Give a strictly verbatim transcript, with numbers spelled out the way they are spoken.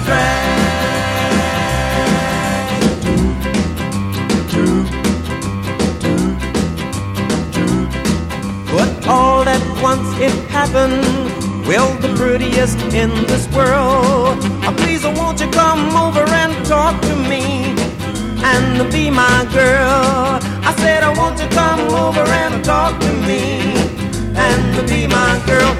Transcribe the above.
But all at once it happened. Well, the prettiest in this world. Oh, please, won't you come over and talk to me and be my girl? I said, I want you to come over and talk to me and be my girl.